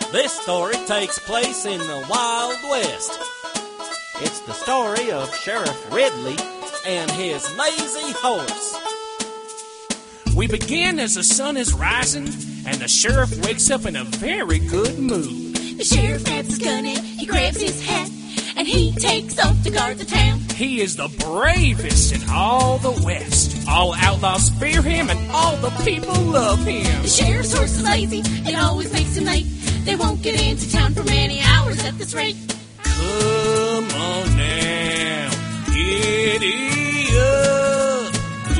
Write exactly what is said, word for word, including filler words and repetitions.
This story takes place in the Wild West. It's the story of Sheriff Ridley and his lazy horse. We begin as the sun is rising, and the sheriff wakes up in a very good mood. The sheriff grabs his gun and he grabs his hat, and he takes off to guard the town. He is the bravest in all the West. All outlaws fear him, and all the people love him. The sheriff's horse is lazy, it always makes him late. They won't get into town for many hours at this rate. Come on now, giddy up.